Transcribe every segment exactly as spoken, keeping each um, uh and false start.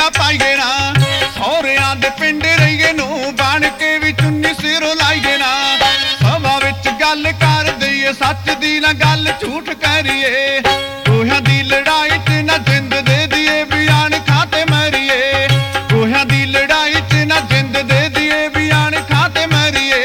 ਲੀੜਾ ਪਾਈਏ ਨਾ, ਸਹੁਰਿਆਂ ਦੇ ਪਿੰਡ ਰਹੀਏ ਨੂੰ ਬਣ ਕੇ ਵੀ ਚੁੰਨੀ ਸਿਰੋਂ ਲਾਈਏ ਨਾ। ਸਭਾ ਵਿੱਚ ਗੱਲ ਕਰ ਦਈਏ ਸੱਚ ਦੀ ਨਾ ਗੱਲ ਝੂਠ ਕਰੀਏ, ਗੋਹਿਆਂ ਦੀ ਲੜਾਈ 'ਚ ਨਾ ਜਿੰਦ ਦੇ ਦੀਏ ਵੀ ਆਣ ਖਾ ਤੇ ਮਰੀਏ। ਗੋਹਿਆਂ ਦੀ ਲੜਾਈ 'ਚ ਨਾ ਜਿੰਦ ਦੇ ਦੀਏ ਵੀ ਆਣ ਖਾ ਤੇ ਮਰੀਏ।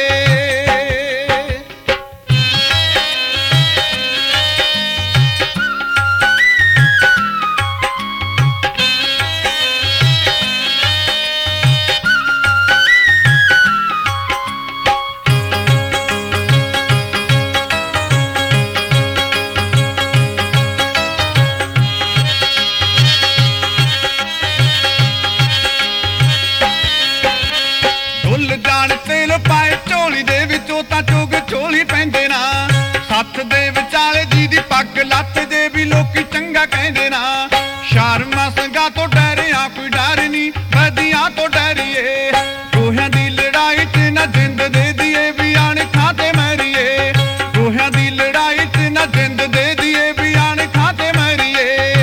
ਜਾਣ ਤੇਲ ਪਾਏ ਝੋਲੀ ਦੇ ਵਿੱਚੋਂ ਤਾਂ ਚੁਗ ਝੋਲੀ ਪੈਂਦੇ ਨਾ, ਸੱਥ ਦੇ ਵਿਚਾਲੇ ਜੀ ਦੀ ਪੱਗ ਲੱਤ ਦੇ ਵੀ ਲੋਕੀ ਚੰਗਾ ਕਹਿੰਦੇ ਨਾ। ਸ਼ਰਮਾਂ ਸਿੰਘਾਂ ਤੋਂ ਡਰਿਆ ਕੋਈ ਡਰ ਨੀ, ਵਧੀਆਂ ਤੋਂ ਡਰੀਏ। ਗੋਹਿਆਂ ਦੀ ਲੜਾਈ 'ਚ ਨਾ ਜਿੰਦ ਦੇ ਦੀਏ ਵੀ ਆਣ ਖਾ ਤੇ ਮਰੀਏ। ਗੋਹਿਆਂ ਦੀ ਲੜਾਈ 'ਚ ਨਾ ਜਿੰਦ ਦੇ ਦੀਏ ਵੀ ਆਣ ਖਾ ਤੇ ਮਰੀਏ।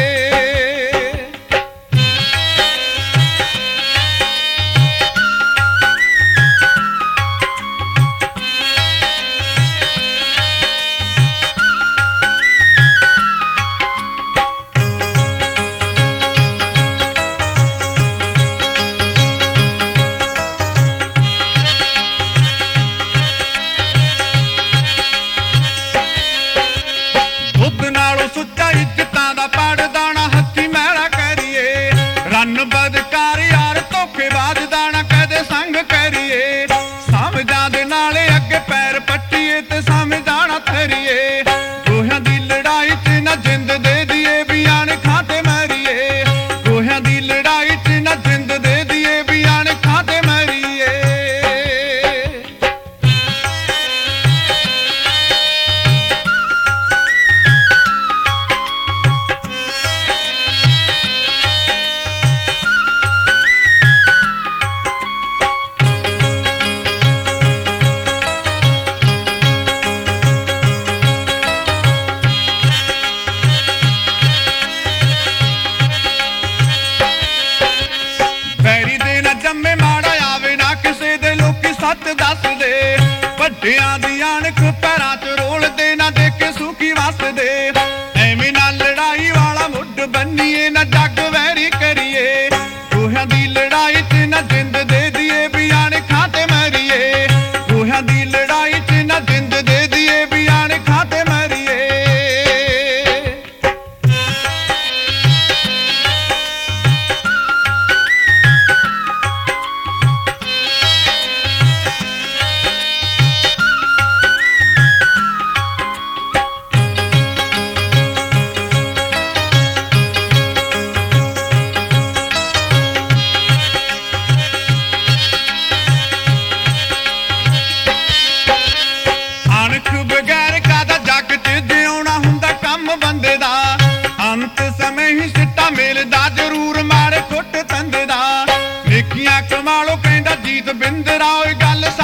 ਸੁੱਚਾ ਇੱਜ਼ਤਾਂ ਦਾ ਪੜਦਾ ਨਾ ਹੱਥੀ ਮੈਲਾ ਕਰੀਏ। ਰੰਨ ਬਦਕਾਰ ਯਾਰ ਧੋਖੇਬਾਜ਼ ਦਾ ਨਾ ਕਦੇ ਸੰਗ ਕਰੀਏ। ਸਮਝਾਂ ਦੇ ਨਾਲੇ ਅੱਗੇ ਪੈਰ ਪੱਟੀਏ ਤੇ ਸਮਝਾਂ ਨਾ ਧਰੀਏ। ਗੋਹਿਆਂ ਦੀ ਲੜਾਈ 'ਚ ਨਾ ਜਿੰਦ ਦੇ ਦੀਏ ਵੀ ਆਣ ਖਾ ਤੇ ਮਰੀਏ। ਗੋਹਿਆਂ ਦੀ ਲੜਾਈ 'ਚ ਨਾ ਜਿੰਦ ਦੇ ਦੀਏ ਵੀ ਆਣ ਖਾ ਤੇ ਮਰੀਏ। ਬੈਰੀ ਦੇ ਨਾ ਜੰਮੇ ਮਾੜਾ ਆਵੇ ਨਾ ਕਿਸੇ ਦੇ, ਲੋਕੀ ਸੱਚ ਦੱਸਦੇ। ਵੱਡਿਆਂ ਦੀ ਅਣਖ ਪੈਰਾਂ 'ਚ ਰੋਲਦੇ ਨਾ ਦੇਖੇ ਸੁਖੀ ਵਸਦੇ। ਐਵੇਂ ਨਾ ਲੜਾਈ ਵਾਲਾ ਮੁੱਢ ਬੰਨੀਏ ਨਾ ਜੱਗ ਵੈਰੀ ਕਰੀਏ। ਗੋਹਿਆਂ ਦੀ ਲੜਾਈ 'ਚ ਨਾ ਜਿੰਦ ਦੇ ਦੀਏ ਵੀ ਆਣ ਖਾ ਤੇ ਮਰੀਏ। ਗੋਹਿਆਂ ਦੀ ਲੜਾਈ 'ਚ ਨਾ ਜਿੰਦ ਦੇ ਦੀਏ ਵੀ ਆਣ ਖਾ ਤੇ ਮਰੀਏ। ਅਣਖ ਬਗੈਰ ਕਾਹਦਾ ਜੱਗ 'ਚ ਜਿਉਣਾ ਹੁੰਦਾ ਕੰਮ ਬੰਦੇ ਦਾ। ਅੰਤ ਸਮੇਂ ਹੀ ਸਿੱਟਾ ਮਿਲਦਾ ਜ਼ਰੂਰ ਮਾੜੇ ਕੁੱਟ ਤੰਦੇ ਦਾ। ਨੇਕੀਆਂ ਕਮਾਲੋ ਕਹਿੰਦਾ ਜੀਤ ਬਿੰਦਰਾ ਓਏ ਗੱਲ